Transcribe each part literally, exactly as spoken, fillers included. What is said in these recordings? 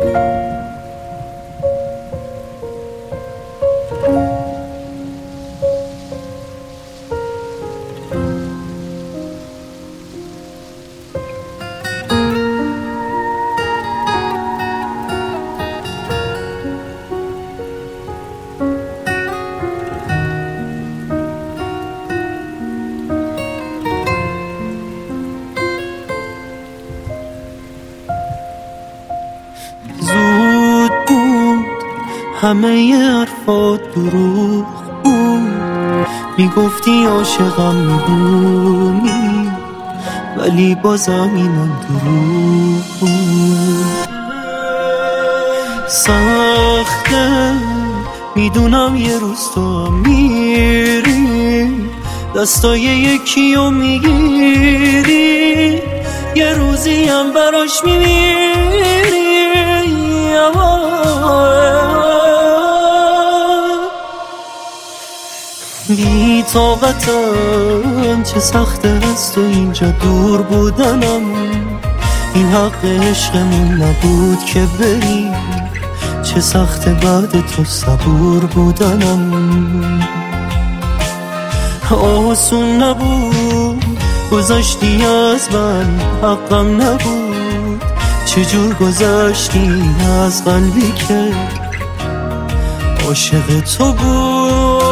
زود بود همه حرفات دروغ بود، میگفتی عاشقم میدونی ولی بازم اینم دروغ بود. سخته میدونم یه روز تو هم میری دستای یکی رو میگیری، یه روزی هم براش میمیری. بی طاقتم، چه سخته است تو اینجا دور بودنم. این حق عشقمون نبود که بری، چه سخته بعد تو صبور بودنم. آسون نبود گذاشتی از من، حقم نبود چجور گذاشتی از قلبی که عاشق تو بود.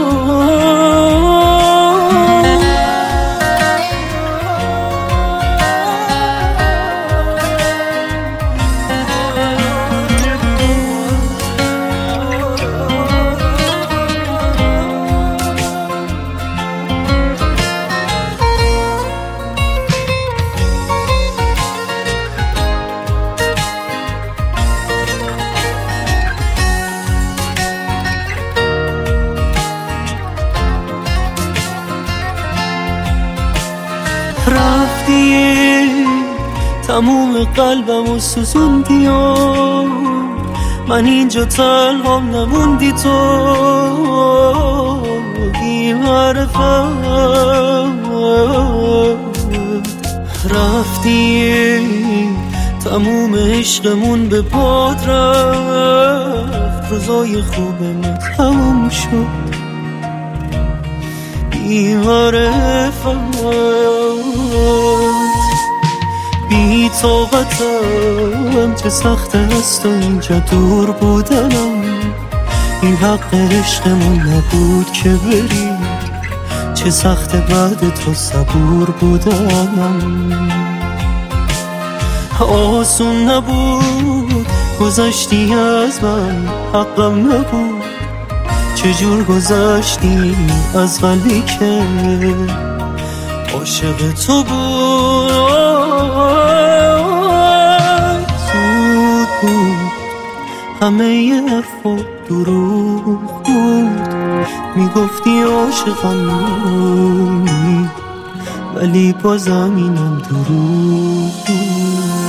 رفتی تموم قلبم و سوزوندی و من اینجا تنهام نموندی تو بی معرفت. رفتی تموم عشقمون به باد رفت، روزای خوبمون تموم شد بی معرفت. بی طاقتم، چه سخت است تو اینجا دور بودنم. این حق عشقمون نبود که بری، چه سخت بعد تو صبور بودنم. آسون نبود گذاشتی از من، حقم نبود چجور گذاشتی از قلبی که عاشق تو بود. زود بود همه حرفات دروغ بود، میگفتی عاشقم ولی بازم اینم دروغ بود.